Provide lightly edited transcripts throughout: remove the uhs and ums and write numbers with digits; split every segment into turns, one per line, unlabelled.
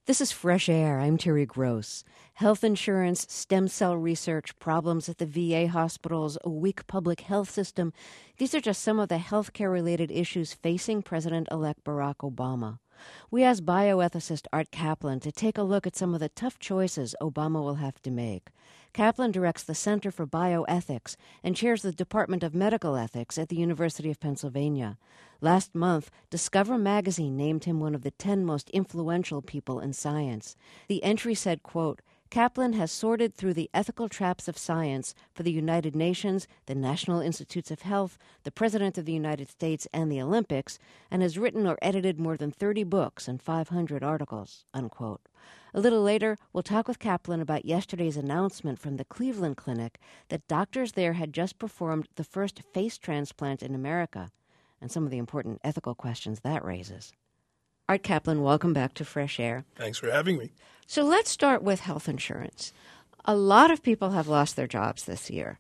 This is Fresh Air. I'm Terry Gross. Health insurance, stem cell research, problems at the VA hospitals, a weak public health system. These are just some of the healthcare-related issues facing President-elect Barack Obama. We asked bioethicist Art Kaplan to take a look at some of the tough choices Obama will have to make. Kaplan directs the Center for Bioethics and chairs the Department of Medical Ethics at the University of Pennsylvania. Last month, Discover magazine named him one of the 10 most influential people in science. The entry said, quote, Kaplan has sorted through the ethical traps of science for the United Nations, the National Institutes of Health, the President of the United States, and the Olympics, and has written or edited more than 30 books and 500 articles, unquote. A little later, we'll talk with Kaplan about yesterday's announcement from the Cleveland Clinic that doctors there had just performed the first face transplant in America, and some of the important ethical questions that raises. Art Kaplan, welcome back to Fresh Air.
Thanks for having me.
So let's start with health insurance. A lot of people have lost their jobs this year,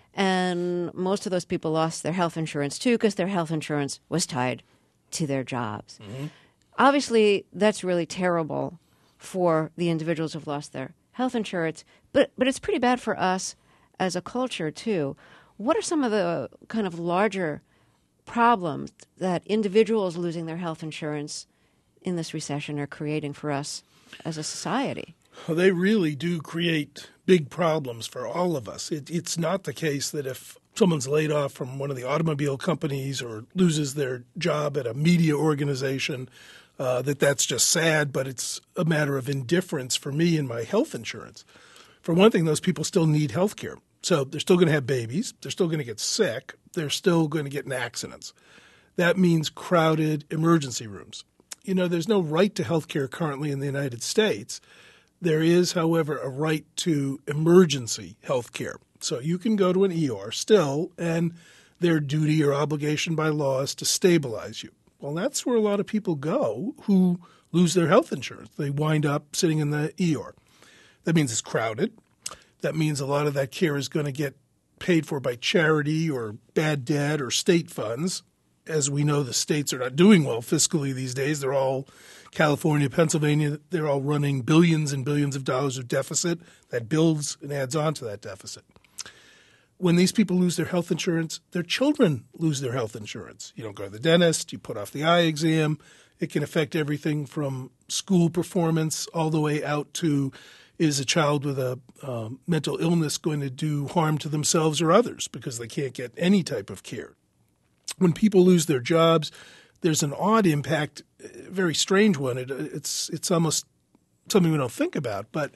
and most of those people lost their health insurance too because their health insurance was tied to their jobs. Mm-hmm. Obviously, that's really terrible for the individuals who've lost their health insurance, but it's pretty bad for us as a culture too. What are some of the kind of larger problems that individuals losing their health insurance in this recession are creating for us as a society?
Well, they really do create big problems for all of us. It's not the case that if someone's laid off from one of the automobile companies or loses their job at a media organization, that's just sad, but it's a matter of indifference for me and my health insurance. For one thing, those people still need health care. So they're still going to have babies. They're still going to get sick. They're still going to get in accidents. That means crowded emergency rooms. You know, there's no right to health care currently in the United States. There is, however, a right to emergency health care. So you can go to an ER still, and their duty or obligation by law is to stabilize you. Well, that's where a lot of people go who lose their health insurance. They wind up sitting in the ER. That means it's crowded. That means a lot of that care is going to get paid for by charity or bad debt or state funds. As we know, the states are not doing well fiscally these days. They're all California, Pennsylvania, they're all running billions and billions of dollars of deficit that builds and adds on to that deficit. When these people lose their health insurance, their children lose their health insurance. You don't go to the dentist, you put off the eye exam. It can affect everything from school performance all the way out to, is a child with a mental illness going to do harm to themselves or others because they can't get any type of care? When people lose their jobs, there's an odd impact, a very strange one. It's almost something we don't think about, but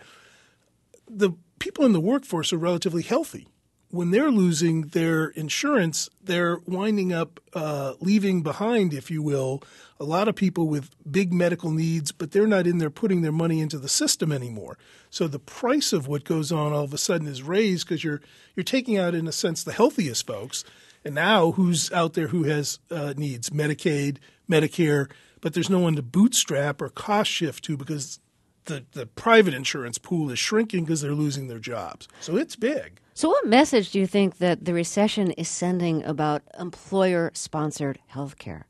the people in the workforce are relatively healthy. When they're losing their insurance, they're winding up leaving behind, if you will, a lot of people with big medical needs, but they're not in there putting their money into the system anymore. So the price of what goes on all of a sudden is raised because you're taking out, in a sense, the healthiest folks. And now who's out there who has needs? Medicaid, Medicare, but there's no one to bootstrap or cost shift to because the private insurance pool is shrinking because they're losing their jobs. So it's big.
So what message do you think that the recession is sending about employer-sponsored health care?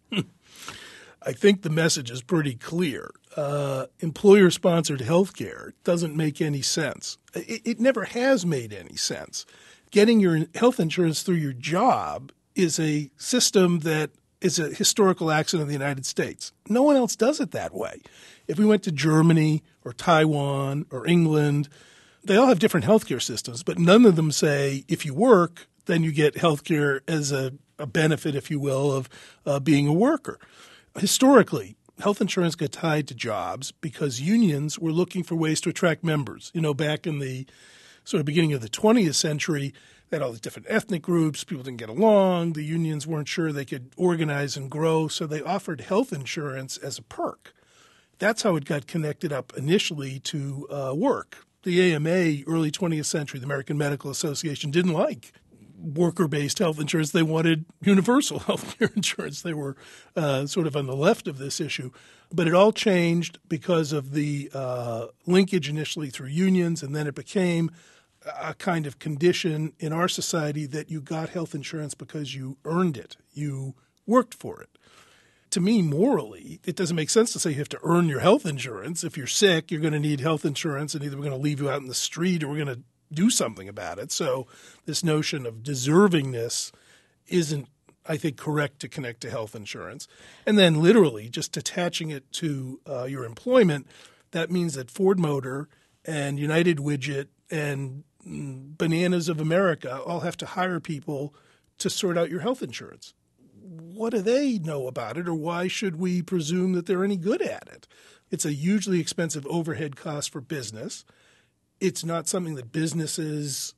I think the message is pretty clear. Employer-sponsored health care doesn't make any sense. It never has made any sense. Getting your health insurance through your job is a system that is a historical accident in the United States. No one else does it that way. If we went to Germany or Taiwan or England, they all have different healthcare systems, but none of them say if you work, then you get healthcare as a benefit, if you will, of being a worker. Historically, health insurance got tied to jobs because unions were looking for ways to attract members. You know, back in the sort of beginning of the 20th century, they had all these different ethnic groups. People didn't get along. The unions weren't sure they could organize and grow, so they offered health insurance as a perk. That's how it got connected up initially to work. The AMA, early 20th century, the American Medical Association, didn't like worker-based health insurance. They wanted universal health care insurance. They were sort of on the left of this issue. But it all changed because of the linkage initially through unions, and then it became a kind of condition in our society that you got health insurance because you earned it. You worked for it. to me, morally, it doesn't make sense to say you have to earn your health insurance. If you're sick, you're going to need health insurance, and either we're going to leave you out in the street or we're going to do something about it. So this notion of deservingness isn't, I think, correct to connect to health insurance. And then literally just attaching it to your employment, that means that Ford Motor and United Widget and Bananas of America all have to hire people to sort out your health insurance. What do they know about it, or why should we presume that they're any good at it? It's a hugely expensive overhead cost for business. It's not something that businesses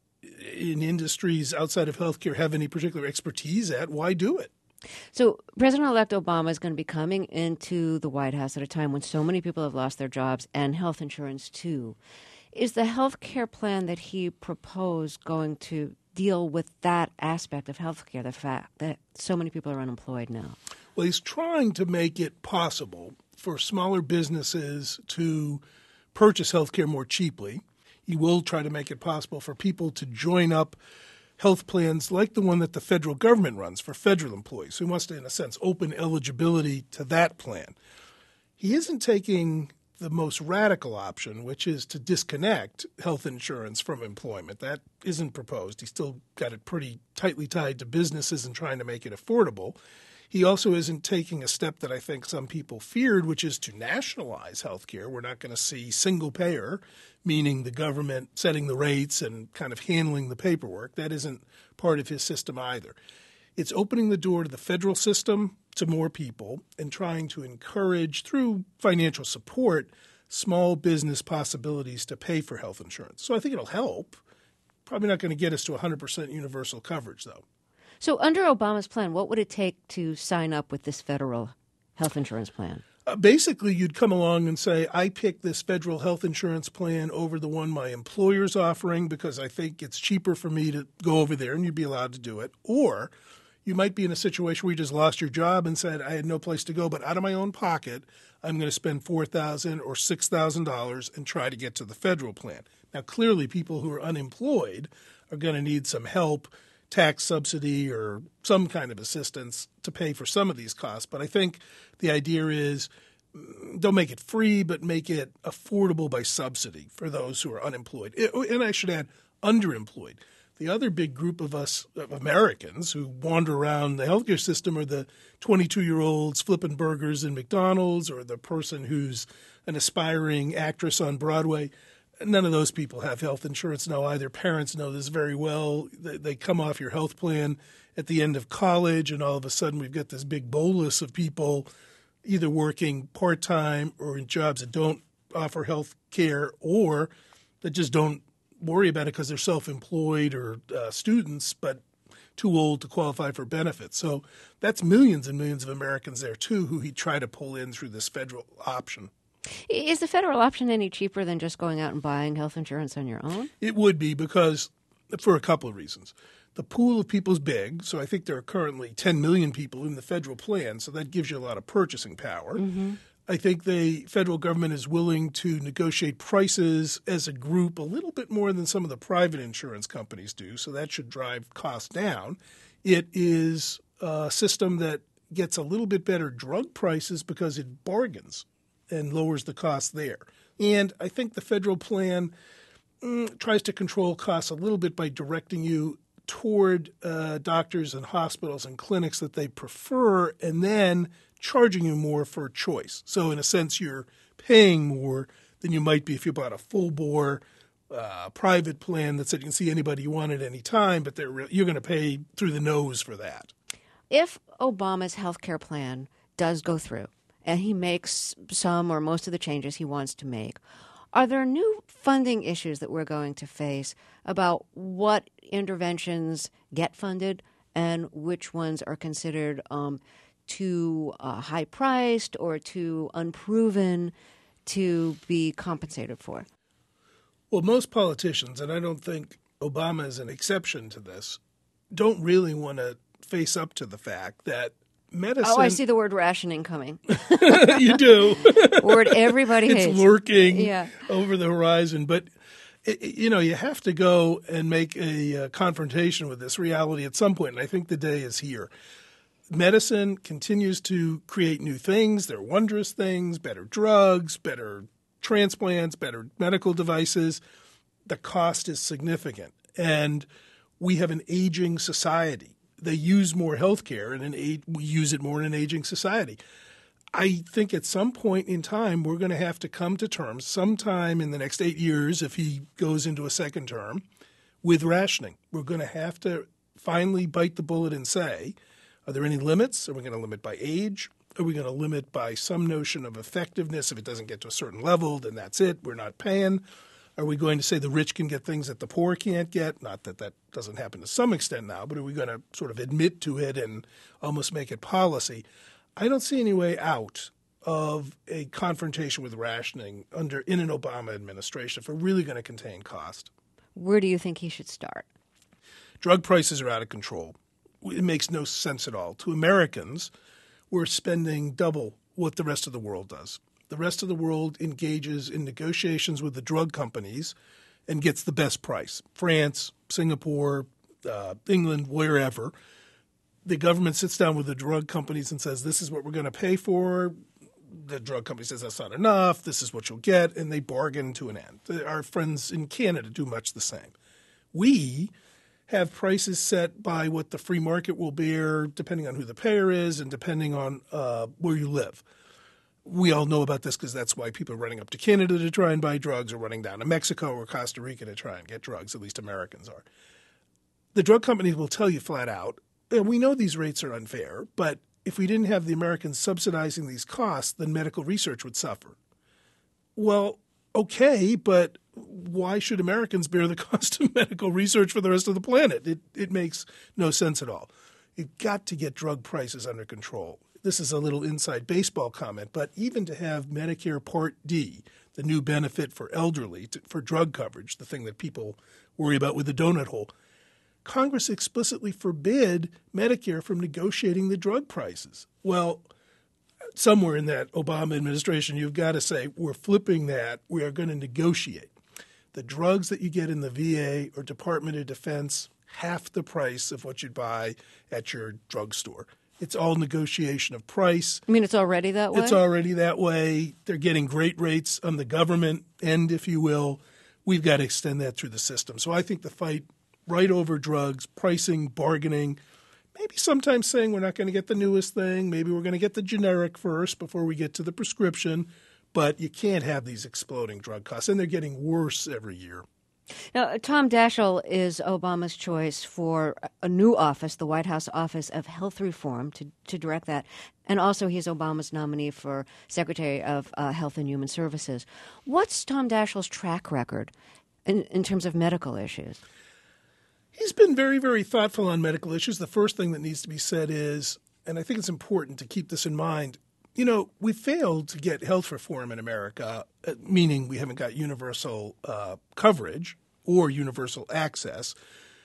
in industries outside of healthcare have any particular expertise at. Why do it?
So President-elect Obama is going to be coming into the White House at a time when so many people have lost their jobs and health insurance too. Is the health care plan that he proposed going to deal with that aspect of health care, the fact that so many people are unemployed now?
Well, he's trying to make it possible for smaller businesses to purchase health care more cheaply. He will try to make it possible for people to join up health plans like the one that the federal government runs for federal employees. So he wants to, in a sense, open eligibility to that plan. He isn't taking the most radical option, which is to disconnect health insurance from employment. That isn't proposed. He's still got it pretty tightly tied to businesses and trying to make it affordable. He also isn't taking a step that I think some people feared, which is to nationalize health care. We're not going to see single payer, meaning the government setting the rates and kind of handling the paperwork. That isn't part of his system either. It's opening the door to the federal system to more people and trying to encourage, through financial support, small business possibilities to pay for health insurance. So I think it'll help. Probably not going to get us to 100% universal coverage, though.
So under Obama's plan, what would it take to sign up with this federal health insurance plan?
Basically, you'd come along and say, I picked this federal health insurance plan over the one my employer's offering because I think it's cheaper for me to go over there, and you'd be allowed to do it. Or you might be in a situation where you just lost your job and said, I had no place to go, but out of my own pocket, I'm going to spend $4,000 or $6,000 and try to get to the federal plan. Now, clearly, people who are unemployed are going to need some help, tax subsidy or some kind of assistance to pay for some of these costs. But I think the idea is don't make it free, but make it affordable by subsidy for those who are unemployed. And I should add, underemployed. The other big group of us of Americans who wander around the healthcare system are the 22-year-olds flipping burgers in McDonald's or the person who's an aspiring actress on Broadway. None of those people have health insurance now either. Parents know this very well. They come off your health plan at the end of college, and all of a sudden we've got this big bolus of people either working part-time or in jobs that don't offer health care or that just don't worry about it because they're self-employed or students, but too old to qualify for benefits. So that's millions and millions of Americans there, too, who he'd try to pull in through this federal option.
Is the federal option any cheaper than just going out and buying health insurance on your own?
It would be because, for a couple of reasons. The pool of people is big, so I think there are currently 10 million people in the federal plan, so that gives you a lot of purchasing power. Mm-hmm. I think the federal government is willing to negotiate prices as a group a little bit more than some of the private insurance companies do, so that should drive costs down. It is a system that gets a little bit better drug prices because it bargains and lowers the cost there. And I think the federal plan tries to control costs a little bit by directing you toward doctors and hospitals and clinics that they prefer and then charging you more for choice. So in a sense, you're paying more than you might be if you bought a full-bore private plan that said you can see anybody you want at any time, but you're going to pay through the nose for that.
If Obama's health care plan does go through, and he makes some or most of the changes he wants to make, are there new funding issues that we're going to face about what interventions get funded and which ones are considered too high-priced or too unproven to be compensated for?
Well, most politicians, and I don't think Obama is an exception to this, don't really want to face up to the fact that medicine.
Oh, I see the word rationing coming.
You do.
Word everybody hates.
It's lurking over the horizon. But, you have to go and make a confrontation with this reality at some point, and I think the day is here. Medicine continues to create new things. They're wondrous things, better drugs, better transplants, better medical devices. The cost is significant. And we have an aging society. They use more healthcare, and we use it more in an aging society. I think at some point in time, we're going to have to come to terms, sometime in the next 8 years, if he goes into a second term, with rationing. We're going to have to finally bite the bullet and say, are there any limits? Are we going to limit by age? Are we going to limit by some notion of effectiveness? If it doesn't get to a certain level, then that's it. We're not paying. Are we going to say the rich can get things that the poor can't get? Not that that doesn't happen to some extent now, but are we going to sort of admit to it and almost make it policy? I don't see any way out of a confrontation with rationing in an Obama administration if we're really going to contain cost.
Where do you think he should start?
Drug prices are out of control. It makes no sense at all. To Americans, we're spending double what the rest of the world does. The rest of the world engages in negotiations with the drug companies and gets the best price. France, Singapore, England, wherever. The government sits down with the drug companies and says, this is what we're going to pay for. The drug company says that's not enough. This is what you'll get. And they bargain to an end. Our friends in Canada do much the same. We have prices set by what the free market will bear, depending on who the payer is and depending on where you live. We all know about this because that's why people are running up to Canada to try and buy drugs or running down to Mexico or Costa Rica to try and get drugs, at least Americans are. The drug companies will tell you flat out, and we know these rates are unfair, but if we didn't have the Americans subsidizing these costs, then medical research would suffer. Well, okay, but why should Americans bear the cost of medical research for the rest of the planet? It makes no sense at all. You've got to get drug prices under control. This is a little inside baseball comment, but even to have Medicare Part D, the new benefit for elderly, for drug coverage, the thing that people worry about with the donut hole, Congress explicitly forbid Medicare from negotiating the drug prices. Well, somewhere in that Obama administration, you've got to say, we're flipping that. We are going to negotiate. The drugs that you get in the VA or Department of Defense, half the price of what you'd buy at your drugstore. It's all negotiation of price.
I mean, it's already that way?
It's already that way. They're getting great rates on the government end, if you will. We've got to extend that through the system. So I think the fight right over drugs, pricing, bargaining, maybe sometimes saying we're not going to get the newest thing. Maybe we're going to get the generic first before we get to the prescription. But you can't have these exploding drug costs, and they're getting worse every year.
Now, Tom Daschle is Obama's choice for a new office, the White House Office of Health Reform, to direct that. And also he's Obama's nominee for Secretary of Health and Human Services. What's Tom Daschle's track record in terms of medical issues?
He's been very, very thoughtful on medical issues. The first thing that needs to be said is, and I think it's important to keep this in mind, you know, we failed to get health reform in America, meaning we haven't got universal coverage or universal access,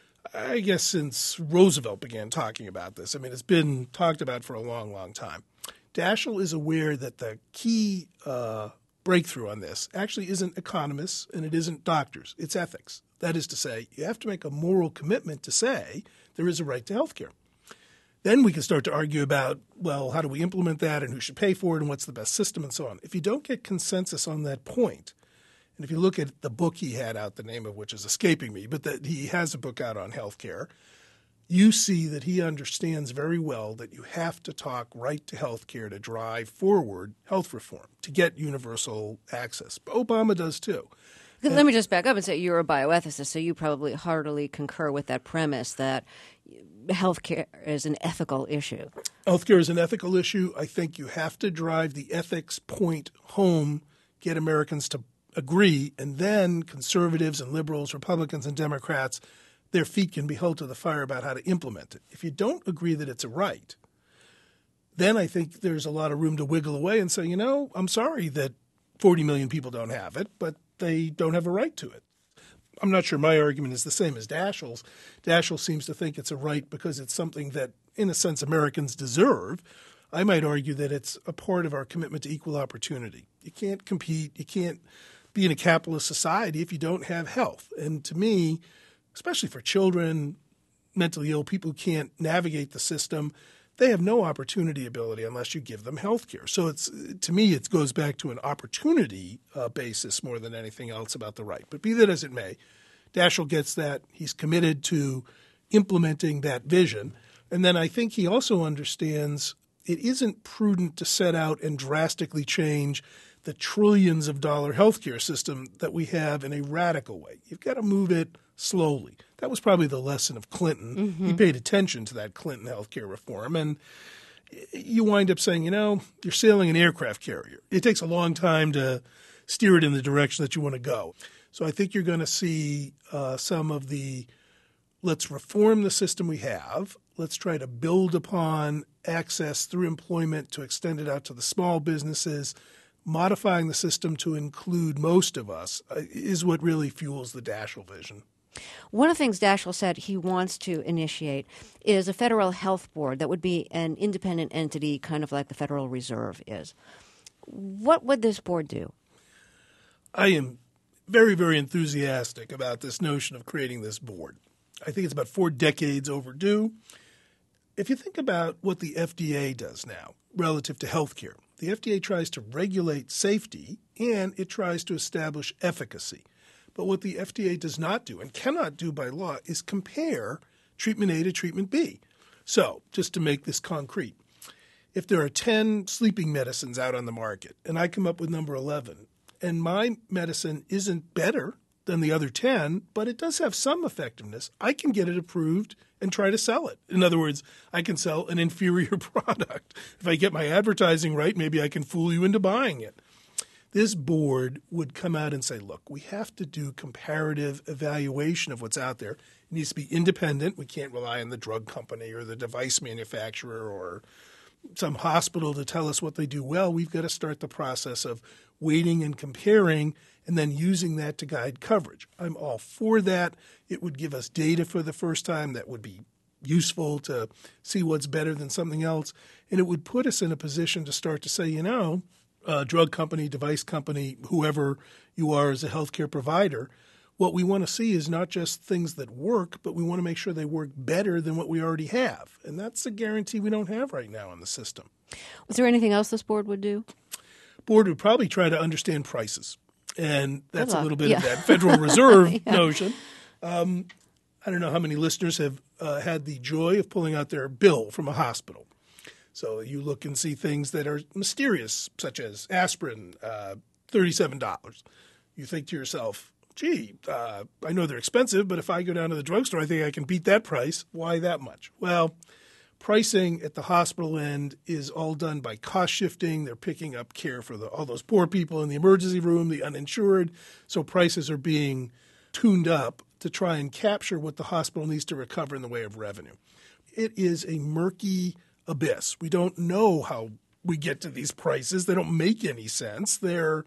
I guess, since Roosevelt began talking about this. I mean, it's been talked about for a long, long time. Daschle is aware that the key breakthrough on this actually isn't economists and it isn't doctors. It's ethics. That is to say, you have to make a moral commitment to say there is a right to health care. Then we can start to argue about, well, how do we implement that and who should pay for it and what's the best system and so on. If you don't get consensus on that point, and if you look at the book he had out, the name of which is escaping me, but that he has a book out on health care, you see that he understands very well that you have to talk right to health care to drive forward health reform, to get universal access. Obama does too.
Let me just back up and say you're a bioethicist, so you probably heartily concur with that premise that healthcare is an ethical issue.
Healthcare is an ethical issue. I think you have to drive the ethics point home, get Americans to agree, and then conservatives and liberals, Republicans and Democrats, their feet can be held to the fire about how to implement it. If you don't agree that it's a right, then I think there's a lot of room to wiggle away and say, you know, I'm sorry that 40 million people don't have it, but they don't have a right to it. I'm not sure my argument is the same as Daschle's. Daschle seems to think it's a right because it's something that, in a sense, Americans deserve. I might argue that it's a part of our commitment to equal opportunity. You can't compete. You can't be in a capitalist society if you don't have health. And to me, especially for children, mentally ill, people who can't navigate the system, they have no opportunity ability unless you give them health care. So to me, it goes back to an opportunity basis more than anything else about the right. But be that as it may, Daschle gets that. He's committed to implementing that vision. And then I think he also understands it isn't prudent to set out and drastically change the trillions of dollar healthcare system that we have in a radical way. You've got to move it slowly. That was probably the lesson of Clinton. Mm-hmm. He paid attention to that Clinton healthcare reform. And you wind up saying, you're sailing an aircraft carrier. It takes a long time to steer it in the direction that you want to go. So I think you're going to see some of the let's reform the system we have. Let's try to build upon access through employment to extend it out to the small businesses. Modifying the system to include most of us is what really fuels the Daschle vision.
One of the things Daschle said he wants to initiate is a federal health board that would be an independent entity, kind of like the Federal Reserve is. What would this board do?
I am very, very enthusiastic about this notion of creating this board. I think it's about 4 decades overdue. If you think about what the FDA does now relative to healthcare, the FDA tries to regulate safety and it tries to establish efficacy. But what the FDA does not do and cannot do by law is compare treatment A to treatment B. So just to make this concrete, if there are 10 sleeping medicines out on the market and I come up with number 11 and my medicine isn't better than the other 10, but it does have some effectiveness, I can get it approved and try to sell it. In other words, I can sell an inferior product. If I get my advertising right, maybe I can fool you into buying it. This board would come out and say, look, we have to do comparative evaluation of what's out there. It needs to be independent. We can't rely on the drug company or the device manufacturer or some hospital to tell us what they do well. We've got to start the process of weighting and comparing and then using that to guide coverage. I'm all for that. It would give us data for the first time that would be useful to see what's better than something else. And it would put us in a position to start to say, drug company, device company, whoever you are as a healthcare provider, what we want to see is not just things that work, but we want to make sure they work better than what we already have. And that's a guarantee we don't have right now in the system.
Was there anything else this board would do?
Board would probably try to understand prices. And that's a little bit of that Federal Reserve notion. I don't know how many listeners have had the joy of pulling out their bill from a hospital. So you look and see things that are mysterious, such as aspirin, $37. You think to yourself, gee, I know they're expensive, but if I go down to the drugstore, I think I can beat that price. Why that much? Well, pricing at the hospital end is all done by cost shifting. They're picking up care for all those poor people in the emergency room, the uninsured. So prices are being tuned up to try and capture what the hospital needs to recover in the way of revenue. It is a murky abyss. We don't know how we get to these prices. They don't make any sense. They're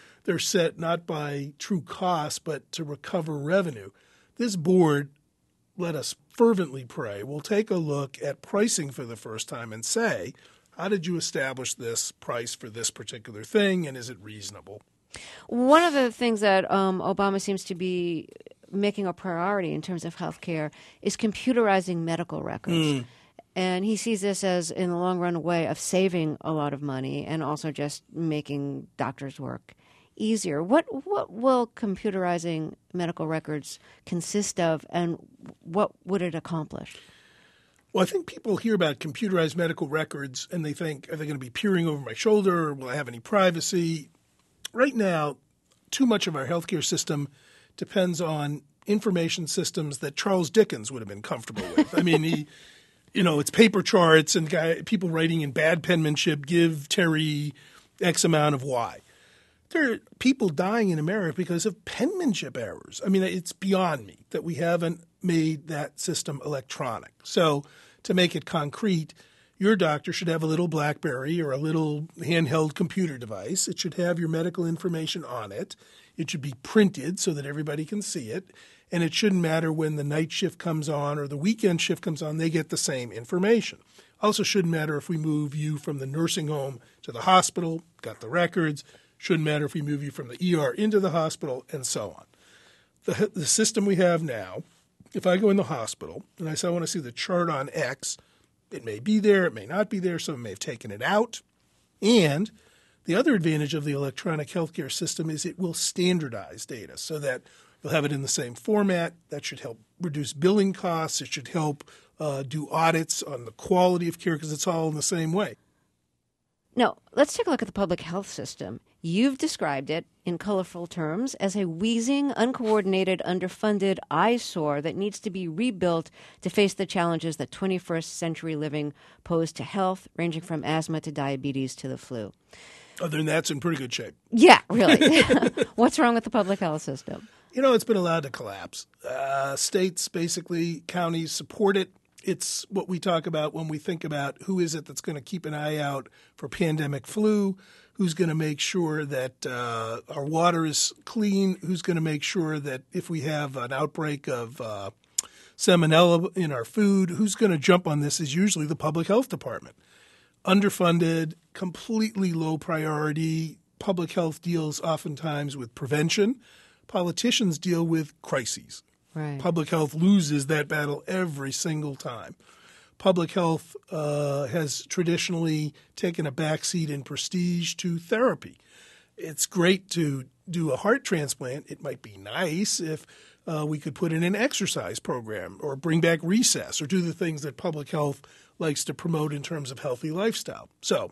set not by true cost, but to recover revenue. This board, let us fervently pray, will take a look at pricing for the first time and say, how did you establish this price for this particular thing, and is it reasonable?
One of the things that Obama seems to be making a priority in terms of health care is computerizing medical records. And he sees this as, in the long run, a way of saving a lot of money and also just making doctors' work easier. What will computerizing medical records consist of, and what would it accomplish?
Well, I think people hear about computerized medical records and they think, are they going to be peering over my shoulder? Will I have any privacy? Right now, too much of our healthcare system depends on information systems that Charles Dickens would have been comfortable with. I mean, it's paper charts and people writing in bad penmanship, give Terry X amount of Y. There are people dying in America because of penmanship errors. I mean, it's beyond me that we haven't made that system electronic. So to make it concrete, your doctor should have a little BlackBerry or a little handheld computer device. It should have your medical information on it. It should be printed so that everybody can see it. And it shouldn't matter when the night shift comes on or the weekend shift comes on, they get the same information. Also shouldn't matter if we move you from the nursing home to the hospital, got the records. Shouldn't matter if we move you from the ER into the hospital, and so on. The system we have now, if I go in the hospital and I say I want to see the chart on X, It may be there, it may not be there, some may have taken it out. And the other advantage of the electronic healthcare system is it will standardize data so that you'll have it in the same format. That should help reduce billing costs. It should help do audits on the quality of care because it's all in the same way.
Now, let's take a look at the public health system. You've described it in colorful terms as a wheezing, uncoordinated, underfunded eyesore that needs to be rebuilt to face the challenges that 21st century living pose to health, ranging from asthma to diabetes to the flu.
Other than that, it's in pretty good shape.
Yeah, really. What's wrong with the public health system?
It's been allowed to collapse. States, basically, counties support it. It's what we talk about when we think about who is it that's going to keep an eye out for pandemic flu, who's going to make sure that our water is clean, who's going to make sure that if we have an outbreak of salmonella in our food, who's going to jump on this is usually the public health department. Underfunded, completely low priority. Public health deals oftentimes with prevention. Politicians deal with crises.
Right.
Public health loses that battle every single time. Public health has traditionally taken a backseat in prestige to therapy. It's great to do a heart transplant. It might be nice if we could put in an exercise program or bring back recess or do the things that public health likes to promote in terms of healthy lifestyle. So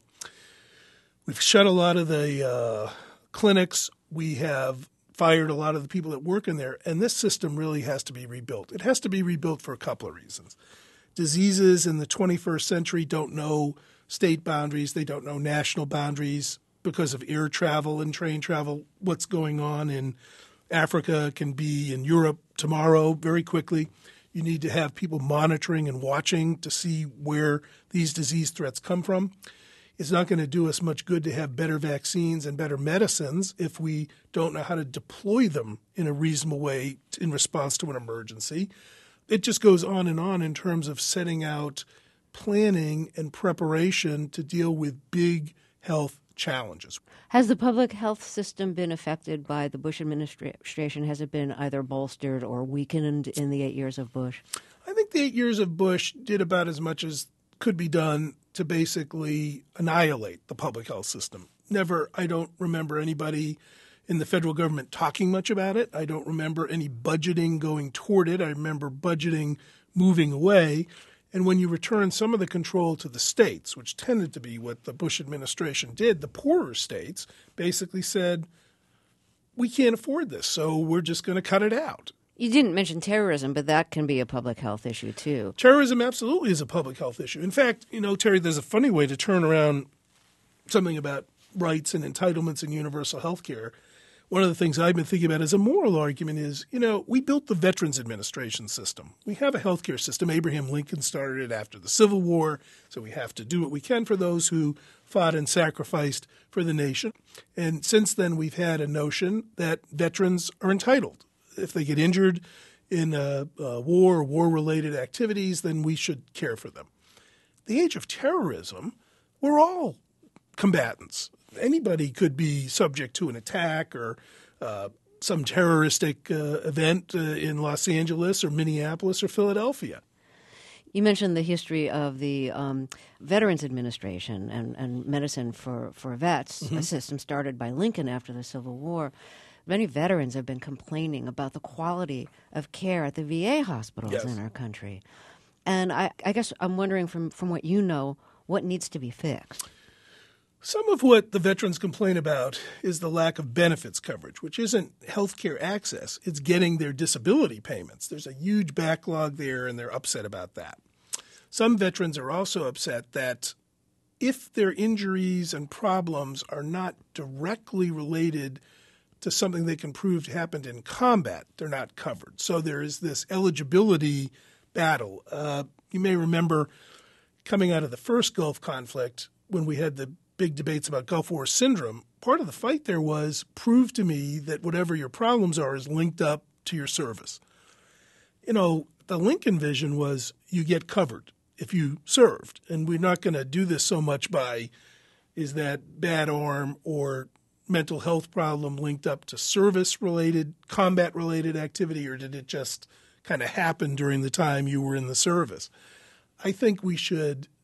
we've shut a lot of the clinics. We have fired a lot of the people that work in there, and this system really has to be rebuilt. It has to be rebuilt for a couple of reasons. Diseases in the 21st century don't know state boundaries. They don't know national boundaries because of air travel and train travel. What's going on in Africa can be in Europe tomorrow very quickly. You need to have people monitoring and watching to see where these disease threats come from. It's not going to do us much good to have better vaccines and better medicines if we don't know how to deploy them in a reasonable way in response to an emergency. It just goes on in terms of setting out planning and preparation to deal with big health challenges.
Has the public health system been affected by the Bush administration? Has it been either bolstered or weakened in the 8 years of Bush?
I think the 8 years of Bush did about as much as could be done to basically annihilate the public health system. I don't remember anybody in the federal government talking much about it. I don't remember any budgeting going toward it. I remember budgeting moving away. And when you return some of the control to the states, which tended to be what the Bush administration did, the poorer states basically said, we can't afford this, so we're just going to cut it out.
You didn't mention terrorism, but that can be a public health issue, too.
Terrorism absolutely is a public health issue. In fact, Terry, there's a funny way to turn around something about rights and entitlements in universal health care. One of the things I've been thinking about as a moral argument is, we built the Veterans Administration system. We have a health care system. Abraham Lincoln started it after the Civil War, so we have to do what we can for those who fought and sacrificed for the nation. And since then, we've had a notion that veterans are entitled. If they get injured in war or war-related activities, then we should care for them. The age of terrorism, we're all combatants. Anybody could be subject to an attack or some terroristic event in Los Angeles or Minneapolis or Philadelphia.
You mentioned the history of the Veterans Administration and medicine for vets, a system started by Lincoln after the Civil War. Many veterans have been complaining about the quality of care at the VA hospitals in our country. And I guess I'm wondering from what you know, what needs to be fixed?
Some of what the veterans complain about is the lack of benefits coverage, which isn't health care access. It's getting their disability payments. There's a huge backlog there, and they're upset about that. Some veterans are also upset that if their injuries and problems are not directly related to something they can prove happened in combat, they're not covered. So there is this eligibility battle. You may remember coming out of the first Gulf conflict when we had the big debates about Gulf War syndrome, part of the fight there was prove to me that whatever your problems are is linked up to your service. The Lincoln vision was you get covered if you served. And we're not going to do this so much by is that bad arm or mental health problem linked up to service-related, combat-related activity, or did it just kind of happen during the time you were in the service? I think we should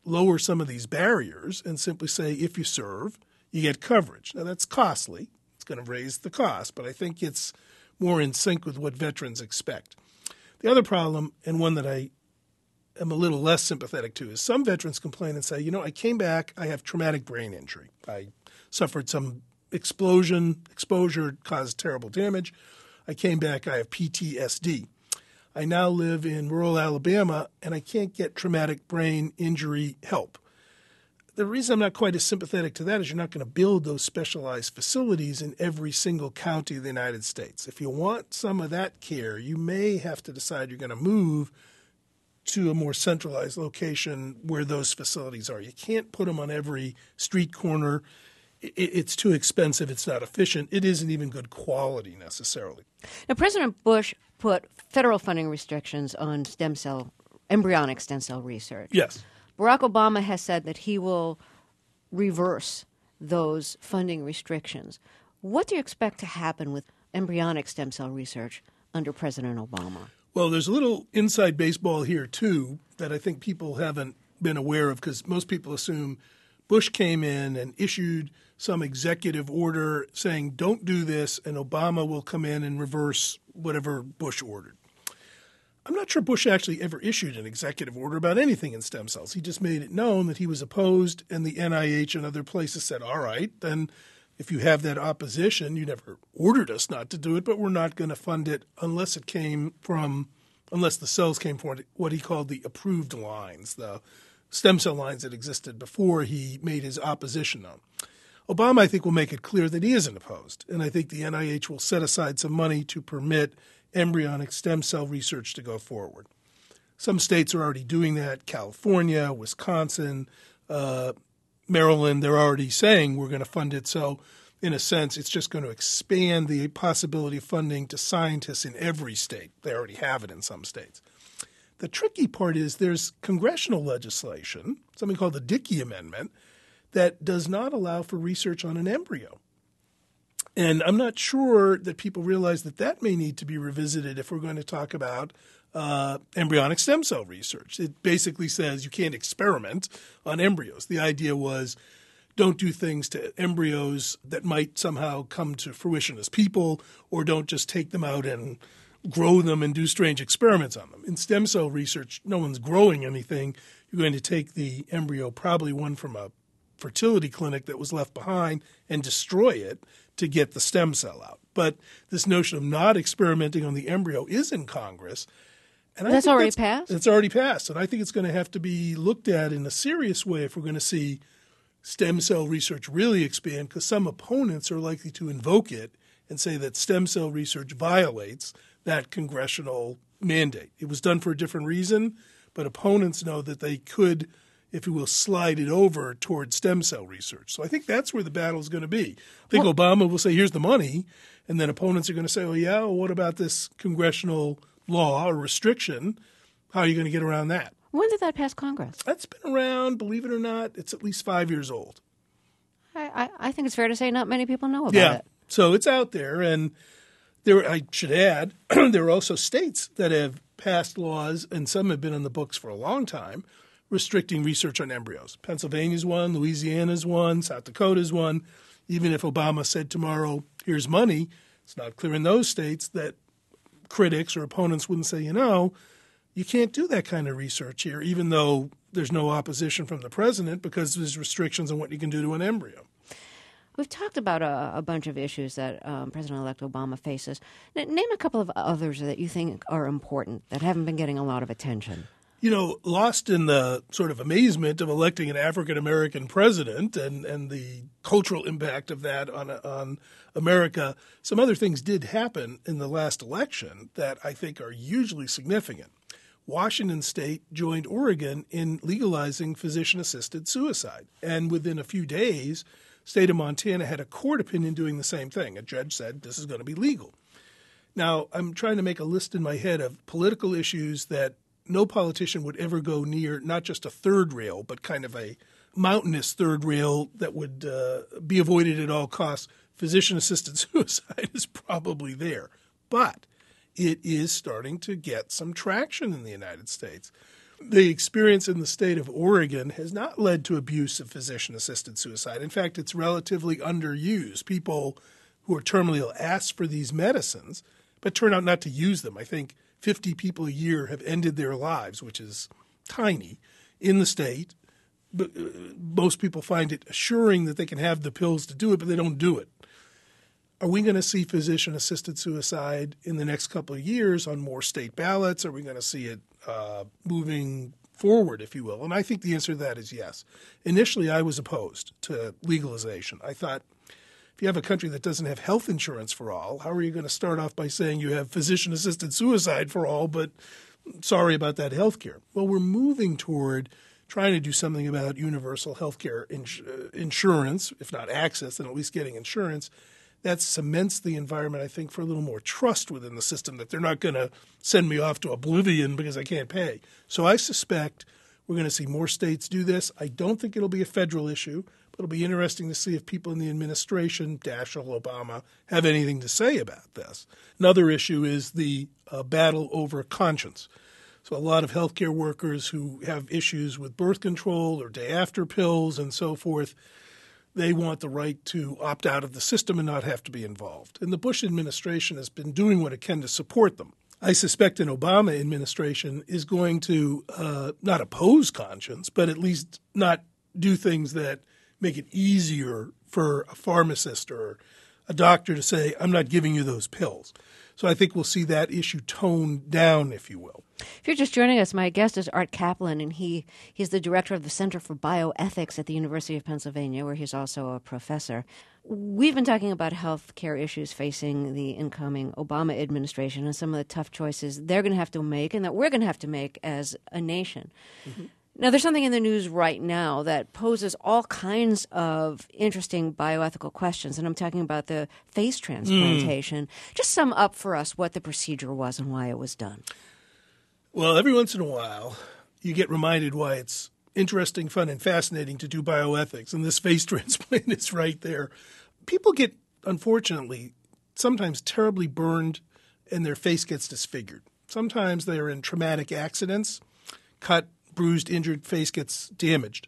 lower some of these barriers and simply say, if you serve, you get coverage. Now, that's costly. It's going to raise the cost, but I think it's more in sync with what veterans expect. The other problem, and one that I am a little less sympathetic to, is some veterans complain and say, I came back, I have traumatic brain injury. I suffered some exposure caused terrible damage. I came back, I have PTSD. I now live in rural Alabama, and I can't get traumatic brain injury help. The reason I'm not quite as sympathetic to that is you're not going to build those specialized facilities in every single county of the United States. If you want some of that care, you may have to decide you're going to move to a more centralized location where those facilities are. You can't put them on every street corner. It's too expensive. It's not efficient. It isn't even good quality necessarily.
Now, President Bush put federal funding restrictions on embryonic stem cell research.
Yes.
Barack Obama has said that he will reverse those funding restrictions. What do you expect to happen with embryonic stem cell research under President Obama?
Well, there's a little inside baseball here, too, that I think people haven't been aware of, because most people assume Bush came in and issued some executive order saying, don't do this, and Obama will come in and reverse whatever Bush ordered. I'm not sure Bush actually ever issued an executive order about anything in stem cells. He just made it known that he was opposed, and the NIH and other places said, all right, then if you have that opposition, you never ordered us not to do it, but we're not going to fund it unless the cells came from what he called the approved lines, the stem cell lines that existed before he made his opposition known. Obama, I think, will make it clear that he isn't opposed, and I think the NIH will set aside some money to permit embryonic stem cell research to go forward. Some states are already doing that. California, Wisconsin, Maryland, they're already saying we're going to fund it. So in a sense, it's just going to expand the possibility of funding to scientists in every state. They already have it in some states. The tricky part is there's congressional legislation, something called the Dickey Amendment, that does not allow for research on an embryo. And I'm not sure that people realize that may need to be revisited if we're going to talk about embryonic stem cell research. It basically says you can't experiment on embryos. The idea was don't do things to embryos that might somehow come to fruition as people, or don't just take them out and grow them and do strange experiments on them. In stem cell research, no one's growing anything. You're going to take the embryo, probably one from a fertility clinic that was left behind, and destroy it to get the stem cell out. But this notion of not experimenting on the embryo is in Congress. And
that's already passed?
It's already passed. And I think it's going to have to be looked at in a serious way if we're going to see stem cell research really expand, because some opponents are likely to invoke it and say that stem cell research violates that congressional mandate. It was done for a different reason, but opponents know that they could, if you will, slide it over toward stem cell research. So I think that's where the battle is going to be. I think Obama will say, here's the money, and then opponents are going to say, well, what about this congressional law or restriction? How are you going to get around that?
When did that pass Congress?
That's been around, believe it or not, it's at least 5 years old.
I think it's fair to say not many people know about it.
So it's out there, and I should add, there are also states that have passed laws, and some have been on the books for a long time, restricting research on embryos. Pennsylvania's one, Louisiana's one, South Dakota's one. Even if Obama said tomorrow, here's money, it's not clear in those states that critics or opponents wouldn't say, you can't do that kind of research here, even though there's no opposition from the president, because there's restrictions on what you can do to an embryo.
We've talked about a bunch of issues that President-elect Obama faces. Name a couple of others that you think are important that haven't been getting a lot of attention.
Lost in the sort of amazement of electing an African-American president and the cultural impact of that on America, some other things did happen in the last election that I think are hugely significant. Washington State joined Oregon in legalizing physician-assisted suicide. And within a few days, state of Montana had a court opinion doing the same thing. A judge said this is going to be legal. Now, I'm trying to make a list in my head of political issues that no politician would ever go near, not just a third rail, but kind of a mountainous third rail that would be avoided at all costs. Physician-assisted suicide is probably there. But it is starting to get some traction in the United States. The experience in the state of Oregon has not led to abuse of physician-assisted suicide. In fact, it's relatively underused. People who are terminally ill ask for these medicines, but turn out not to use them. I think 50 people a year have ended their lives, which is tiny, in the state. But most people find it assuring that they can have the pills to do it, but they don't do it. Are we going to see physician-assisted suicide in the next couple of years on more state ballots? Are we going to see it moving forward, if you will? And I think the answer to that is yes. Initially, I was opposed to legalization. I thought, if you have a country that doesn't have health insurance for all, how are you going to start off by saying you have physician-assisted suicide for all, but sorry about that health care? Well, we're moving toward trying to do something about universal health care insurance, if not access, then at least getting insurance. That cements the environment, I think, for a little more trust within the system, that they're not going to send me off to oblivion because I can't pay. So I suspect we're going to see more states do this. I don't think it'll be a federal issue, but it'll be interesting to see if people in the administration, Daschle, Obama, have anything to say about this. Another issue is the battle over conscience. So a lot of healthcare workers who have issues with birth control or day-after pills and so forth, they want the right to opt out of the system and not have to be involved. And the Bush administration has been doing what it can to support them. I suspect an Obama administration is going to not oppose conscience, but at least not do things that make it easier for a pharmacist or a doctor to say, I'm not giving you those pills. So I think we'll see that issue toned down, if you will.
If you're just joining us, my guest is Art Kaplan, and he's the director of the Center for Bioethics at the University of Pennsylvania, where he's also a professor. We've been talking about health care issues facing the incoming Obama administration and some of the tough choices they're going to have to make and that we're going to have to make as a nation. Mm-hmm. Now, there's something in the news right now that poses all kinds of interesting bioethical questions, and I'm talking about the face transplantation. Just sum up for us what the procedure was and why it was done.
Well, every once in a while, you get reminded why it's interesting, fun, and fascinating to do bioethics, and this face transplant is right there. People get, unfortunately, sometimes terribly burned and their face gets disfigured. Sometimes they're in traumatic accidents, cut, bruised, injured, face gets damaged.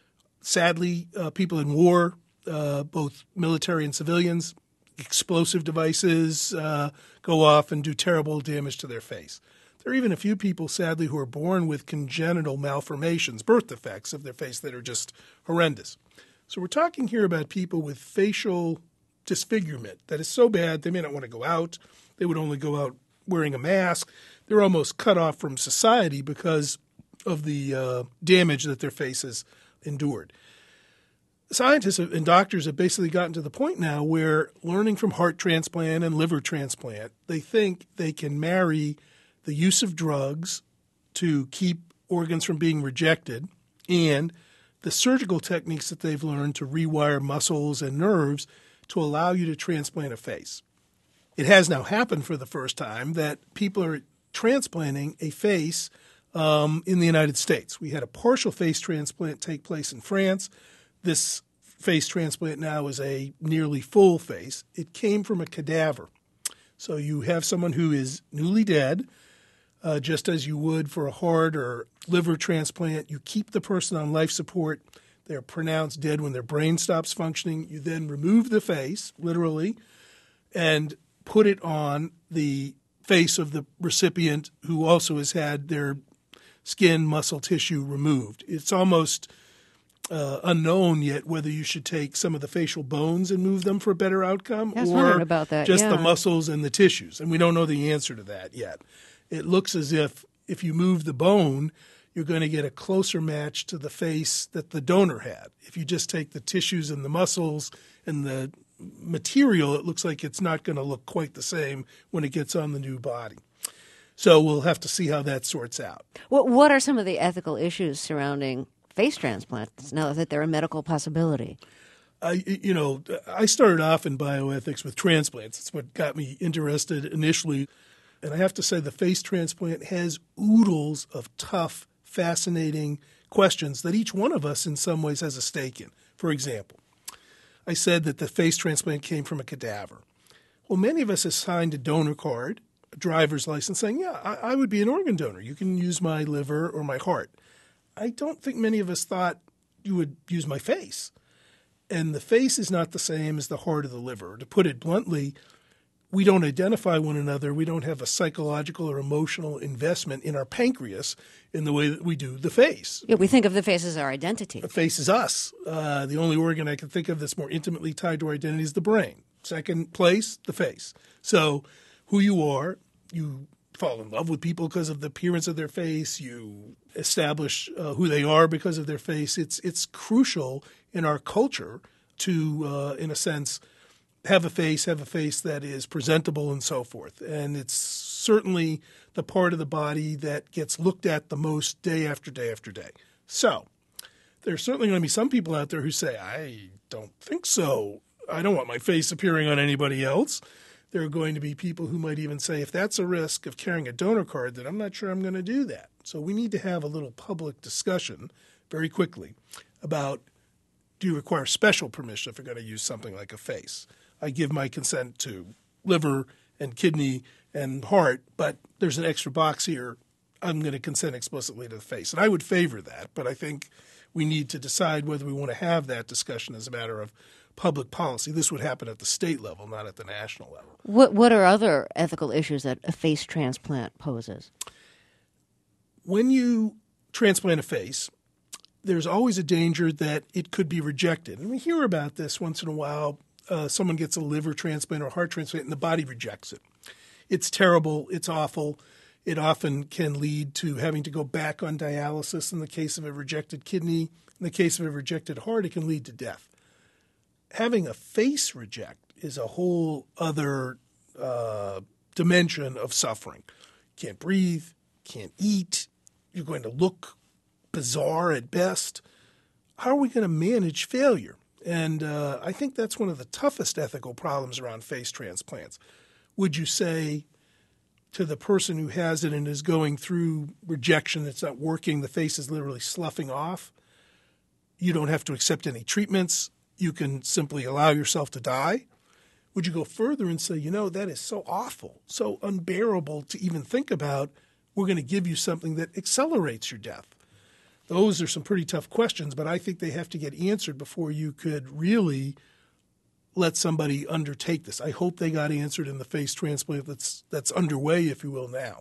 Sadly, people in war, both military and civilians, explosive devices go off and do terrible damage to their face. There are even a few people, sadly, who are born with congenital malformations, birth defects of their face that are just horrendous. So we're talking here about people with facial disfigurement that is so bad they may not want to go out. They would only go out wearing a mask. They're almost cut off from society because of the damage that their faces endured. Scientists and doctors have basically gotten to the point now where, learning from heart transplant and liver transplant, they think they can marry the use of drugs to keep organs from being rejected and the surgical techniques that they've learned to rewire muscles and nerves to allow you to transplant a face. It has now happened for the first time that people are transplanting a face in the United States. We had a partial face transplant take place in France. This face transplant now is a nearly full face. It came from a cadaver. So you have someone who is newly dead, just as you would for a heart or liver transplant. You keep the person on life support. They're pronounced dead when their brain stops functioning. You then remove the face, literally, and put it on the face of the recipient who also has had their skin, muscle, tissue removed. It's almost unknown yet whether you should take some of the facial bones and move them for a better outcome,
I was wondering about that.
Just the muscles and the tissues. And we don't know the answer to that yet. It looks as if you move the bone, you're going to get a closer match to the face that the donor had. If you just take the tissues and the muscles and the material, it looks like it's not going to look quite the same when it gets on the new body. So we'll have to see how that sorts out.
What are some of the ethical issues surrounding face transplants now that they're a medical possibility?
I started off in bioethics with transplants. It's what got me interested initially. And I have to say the face transplant has oodles of tough, fascinating questions that each one of us in some ways has a stake in. For example, I said that the face transplant came from a cadaver. Well, many of us have signed a donor card. A driver's license saying, yeah, I would be an organ donor. You can use my liver or my heart. I don't think many of us thought you would use my face. And the face is not the same as the heart or the liver. To put it bluntly, we don't identify one another. We don't have a psychological or emotional investment in our pancreas in the way that we do the face.
Yeah, we think of the face as our identity.
The face is us. The only organ I can think of that's more intimately tied to our identity is the brain. Second place, the face. So who you are, you fall in love with people because of the appearance of their face. You establish who they are because of their face. It's crucial in our culture to, in a sense, have a face that is presentable and so forth. And it's certainly the part of the body that gets looked at the most day after day after day. So there's certainly going to be some people out there who say, I don't think so. I don't want my face appearing on anybody else. There are going to be people who might even say, if that's a risk of carrying a donor card, then I'm not sure I'm going to do that. So we need to have a little public discussion very quickly about, do you require special permission if you're going to use something like a face? I give my consent to liver and kidney and heart, but there's an extra box here. I'm going to consent explicitly to the face. And I would favor that, but I think we need to decide whether we want to have that discussion as a matter of public policy. This would happen at the state level, not at the national level.
What are other ethical issues that a face transplant poses?
When you transplant a face, there's always a danger that it could be rejected. And we hear about this once in a while. Someone gets a liver transplant or a heart transplant and the body rejects it. It's terrible. It's awful. It often can lead to having to go back on dialysis in the case of a rejected kidney. In the case of a rejected heart, it can lead to death. Having a face reject is a whole other dimension of suffering. Can't breathe, can't eat. You're going to look bizarre at best. How are we going to manage failure? And I think that's one of the toughest ethical problems around face transplants. Would you say to the person who has it and is going through rejection, it's not working, the face is literally sloughing off, you don't have to accept any treatments, you can simply allow yourself to die? Would you go further and say, that is so awful, so unbearable to even think about, we're going to give you something that accelerates your death? Those are some pretty tough questions, but I think they have to get answered before you could really let somebody undertake this. I hope they got answered in the face transplant that's underway, if you will, now.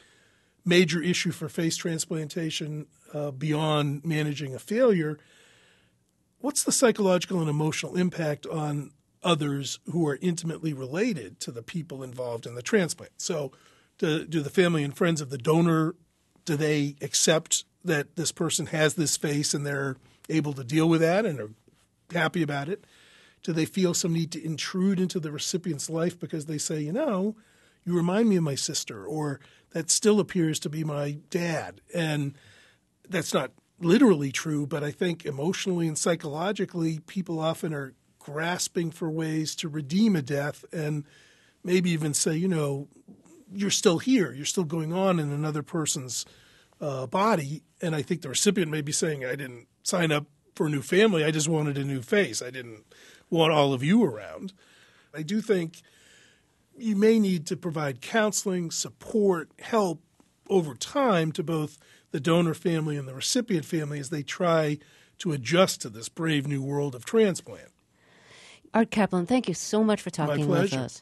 Major issue for face transplantation beyond managing a failure, what's the psychological and emotional impact on others who are intimately related to the people involved in the transplant? So do the family and friends of the donor, do they accept that this person has this face and they're able to deal with that and are happy about it? Do they feel some need to intrude into the recipient's life because they say, you remind me of my sister, or that still appears to be my dad? And that's not literally true, but I think emotionally and psychologically, people often are grasping for ways to redeem a death and maybe even say, you're still here, you're still going on in another person's body. And I think the recipient may be saying, I didn't sign up for a new family, I just wanted a new face. I didn't want all of you around. I do think you may need to provide counseling, support, help over time to both the donor family and the recipient family as they try to adjust to this brave new world of transplant.
Art Kaplan, thank you so much for talking with us.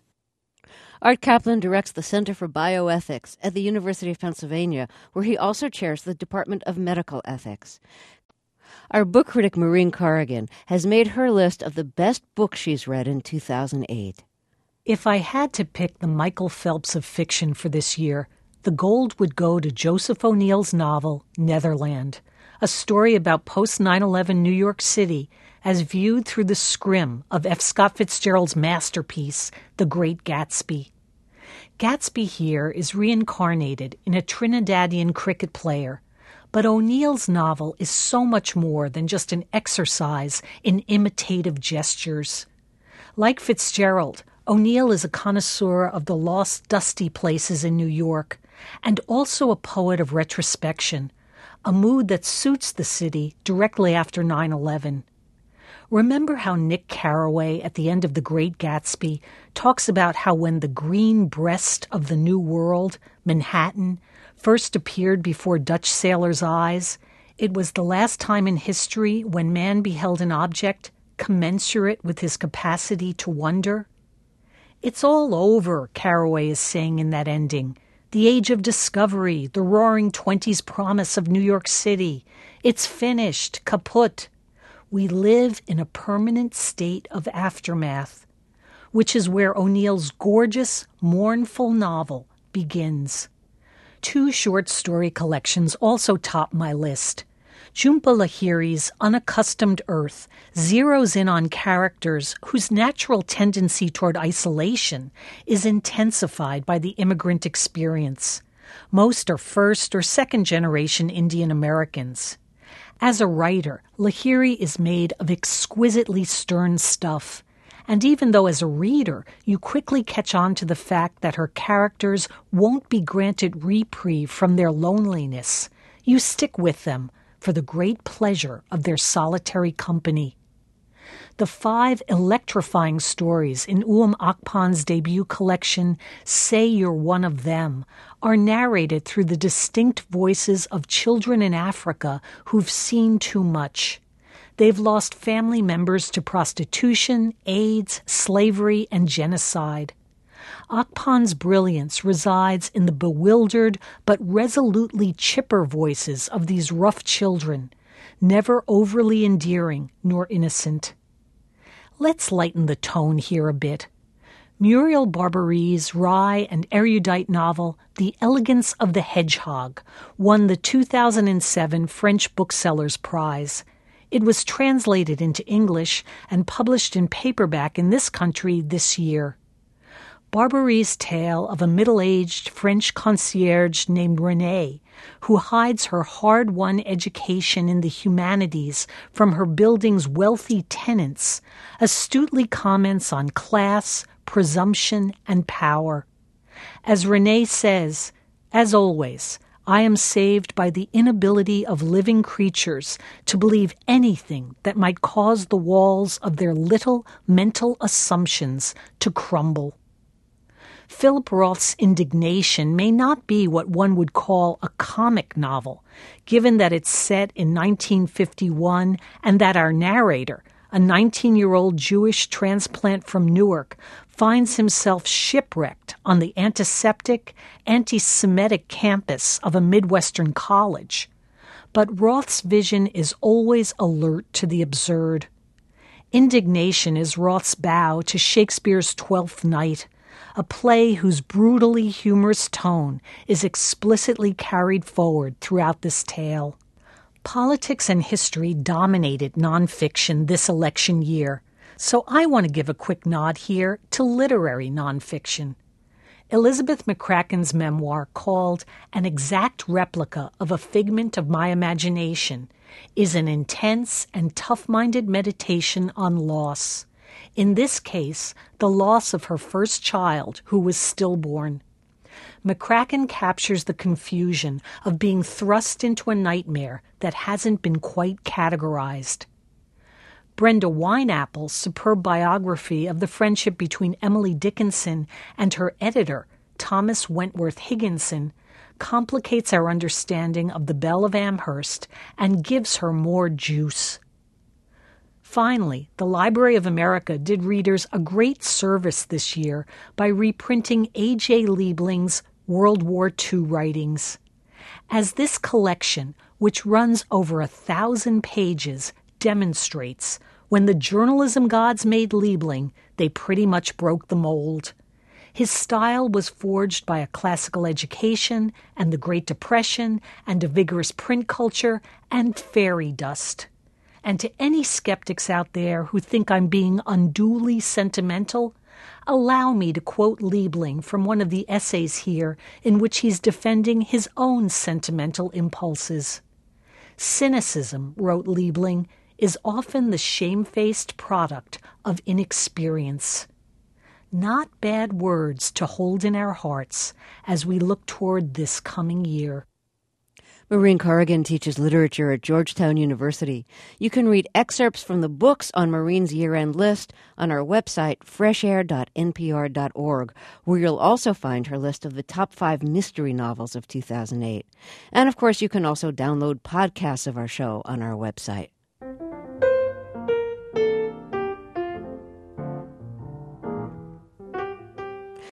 My
Art Kaplan directs the Center for Bioethics at the University of Pennsylvania, where he also chairs the Department of Medical Ethics. Our book critic Maureen Corrigan has made her list of the best books she's read in 2008.
If I had to pick the Michael Phelps of fiction for this year, the gold would go to Joseph O'Neill's novel, Netherland, a story about post-9/11 New York City as viewed through the scrim of F. Scott Fitzgerald's masterpiece, The Great Gatsby. Gatsby here is reincarnated in a Trinidadian cricket player, but O'Neill's novel is so much more than just an exercise in imitative gestures. Like Fitzgerald, O'Neill is a connoisseur of the lost, dusty places in New York, and also a poet of retrospection, a mood that suits the city directly after 9/11. Remember how Nick Carraway at the end of The Great Gatsby talks about how when the green breast of the New World, Manhattan, first appeared before Dutch sailors' eyes, it was the last time in history when man beheld an object commensurate with his capacity to wonder? It's all over, Carraway is saying in that ending. The age of discovery, the roaring 20s promise of New York City. It's finished, kaput. We live in a permanent state of aftermath, which is where O'Neill's gorgeous, mournful novel begins. 2 short story collections also top my list. Jhumpa Lahiri's Unaccustomed Earth zeroes in on characters whose natural tendency toward isolation is intensified by the immigrant experience. Most are first or second generation Indian Americans. As a writer, Lahiri is made of exquisitely stern stuff, and even though as a reader you quickly catch on to the fact that her characters won't be granted reprieve from their loneliness, you stick with them for the great pleasure of their solitary company. The 5 electrifying stories in Akpan's debut collection, Say You're One of Them, are narrated through the distinct voices of children in Africa who've seen too much. They've lost family members to prostitution, AIDS, slavery, and genocide. Akpan's brilliance resides in the bewildered but resolutely chipper voices of these rough children, never overly endearing nor innocent. Let's lighten the tone here a bit. Muriel Barbary's wry and erudite novel, The Elegance of the Hedgehog, won the 2007 French Booksellers Prize. It was translated into English and published in paperback in this country this year. Barbary's tale of a middle-aged French concierge named Renée, who hides her hard-won education in the humanities from her building's wealthy tenants, astutely comments on class, presumption, and power. As Renée says, as always, I am saved by the inability of living creatures to believe anything that might cause the walls of their little mental assumptions to crumble. Philip Roth's Indignation may not be what one would call a comic novel, given that it's set in 1951 and that our narrator, a 19-year-old Jewish transplant from Newark, finds himself shipwrecked on the antiseptic, anti-Semitic campus of a Midwestern college. But Roth's vision is always alert to the absurd. Indignation is Roth's bow to Shakespeare's Twelfth Night, a play whose brutally humorous tone is explicitly carried forward throughout this tale. Politics and history dominated nonfiction this election year, so I want to give a quick nod here to literary nonfiction. Elizabeth McCracken's memoir, called An Exact Replica of a Figment of My Imagination, is an intense and tough-minded meditation on loss. In this case, the loss of her first child, who was stillborn. McCracken captures the confusion of being thrust into a nightmare that hasn't been quite categorized. Brenda Wineapple's superb biography of the friendship between Emily Dickinson and her editor, Thomas Wentworth Higginson, complicates our understanding of the Belle of Amherst and gives her more juice. Finally, the Library of America did readers a great service this year by reprinting A.J. Liebling's World War II writings. As this collection, which runs over 1,000 pages, demonstrates, when the journalism gods made Liebling, they pretty much broke the mold. His style was forged by a classical education and the Great Depression and a vigorous print culture and fairy dust. And to any skeptics out there who think I'm being unduly sentimental, allow me to quote Liebling from one of the essays here in which he's defending his own sentimental impulses. Cynicism, wrote Liebling, is often the shamefaced product of inexperience. Not bad words to hold in our hearts as we look toward this coming year.
Maureen Corrigan teaches literature at Georgetown University. You can read excerpts from the books on Maureen's year-end list on our website, freshair.npr.org, where you'll also find her list of the top 5 mystery novels of 2008. And, of course, you can also download podcasts of our show on our website.